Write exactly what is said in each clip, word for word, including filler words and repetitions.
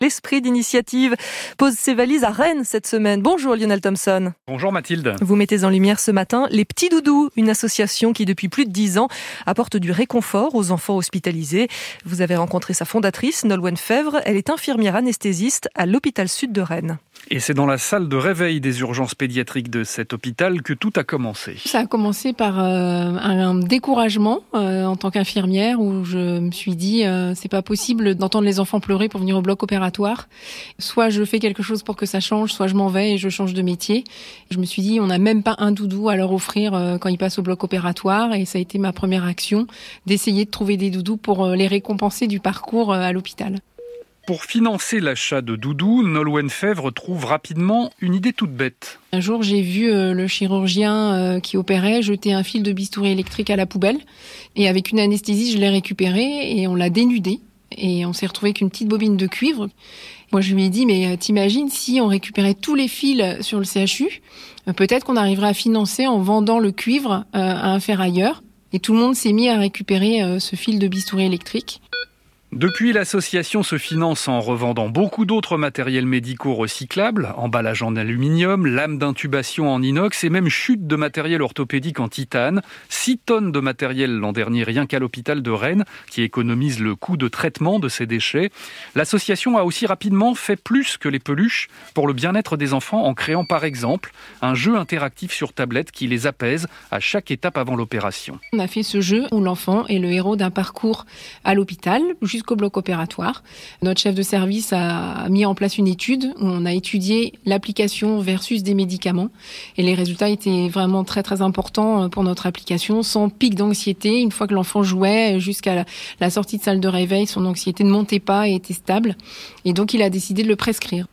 L'esprit d'initiative pose ses valises à Rennes cette semaine. Bonjour Lionel Thompson. Bonjour Mathilde. Vous mettez en lumière ce matin Les Petits Doudous, une association qui depuis plus de dix ans apporte du réconfort aux enfants hospitalisés. Vous avez rencontré sa fondatrice, Nolwenn Fèvre. Elle est infirmière anesthésiste à l'hôpital sud de Rennes. Et c'est dans la salle de réveil des urgences pédiatriques de cet hôpital que tout a commencé. Ça a commencé par euh, un découragement euh, en tant qu'infirmière où je me suis dit euh, c'est pas possible d'entendre les enfants pleurer pour venir au bloc opératoire. Soit je fais quelque chose pour que ça change, soit je m'en vais et je change de métier. Je me suis dit on n'a même pas un doudou à leur offrir euh, quand ils passent au bloc opératoire et ça a été ma première action d'essayer de trouver des doudous pour euh, les récompenser du parcours euh, à l'hôpital. Pour financer l'achat de doudous, Nolwenn Fèvre trouve rapidement une idée toute bête. Un jour, j'ai vu euh, le chirurgien euh, qui opérait jeter un fil de bistouri électrique à la poubelle. Et avec une anesthésie, je l'ai récupéré et on l'a dénudé. Et on s'est retrouvé avec une petite bobine de cuivre. Moi, je lui ai dit, mais t'imagines si on récupérait tous les fils sur le C H U, euh, peut-être qu'on arriverait à financer en vendant le cuivre euh, à un ferrailleur. Et tout le monde s'est mis à récupérer euh, ce fil de bistouri électrique. Depuis, l'association se finance en revendant beaucoup d'autres matériels médicaux recyclables, emballage en aluminium, lames d'intubation en inox et même chute de matériel orthopédique en titane. six tonnes de matériel l'an dernier rien qu'à l'hôpital de Rennes, qui économise le coût de traitement de ces déchets. L'association a aussi rapidement fait plus que les peluches pour le bien-être des enfants en créant par exemple un jeu interactif sur tablette qui les apaise à chaque étape avant l'opération. On a fait ce jeu où l'enfant est le héros d'un parcours à l'hôpital, jusqu'au bloc opératoire. Notre chef de service a mis en place une étude où on a étudié l'application versus des médicaments et les résultats étaient vraiment très très importants pour notre application, sans pic d'anxiété. Une fois que l'enfant jouait jusqu'à la, la sortie de salle de réveil, son anxiété ne montait pas et était stable et donc il a décidé de le prescrire.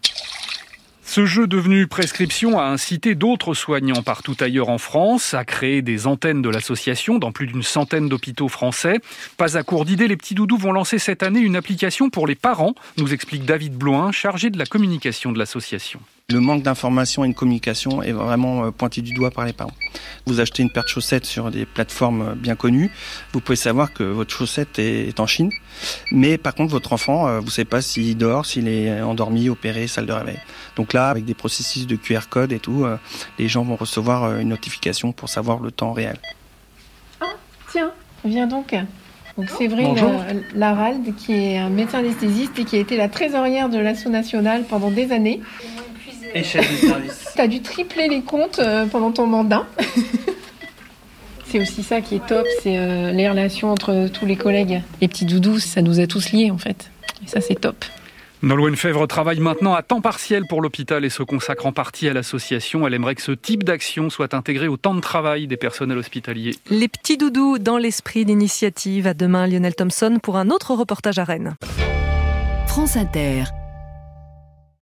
Ce jeu devenu prescription a incité d'autres soignants partout ailleurs en France à créer des antennes de l'association dans plus d'une centaine d'hôpitaux français. Pas à court d'idées, les Petits Doudous vont lancer cette année une application pour les parents, nous explique David Bloin, chargé de la communication de l'association. Le manque d'information et de communication est vraiment pointé du doigt par les parents. Vous achetez une paire de chaussettes sur des plateformes bien connues, vous pouvez savoir que votre chaussette est en Chine, mais par contre votre enfant, vous ne savez pas s'il dort, s'il est endormi, opéré, salle de réveil. Donc là, avec des processus de Q R code et tout, les gens vont recevoir une notification pour savoir le temps réel. Ah, tiens, viens donc. Donc c'est vrai, Larald, qui est un médecin anesthésiste et qui a été la trésorière de l'Asso nationale pendant des années. Et chef de service. Tu as dû tripler les comptes pendant ton mandat. C'est aussi ça qui est top, c'est euh, les relations entre tous les collègues. Les petits doudous, ça nous a tous liés en fait. Et ça, c'est top. Nolwenn Fèvre travaille maintenant à temps partiel pour l'hôpital et se consacre en partie à l'association. Elle aimerait que ce type d'action soit intégré au temps de travail des personnels hospitaliers. Les Petits Doudous dans l'esprit d'initiative. À demain, Lionel Thompson, pour un autre reportage à Rennes. France Inter.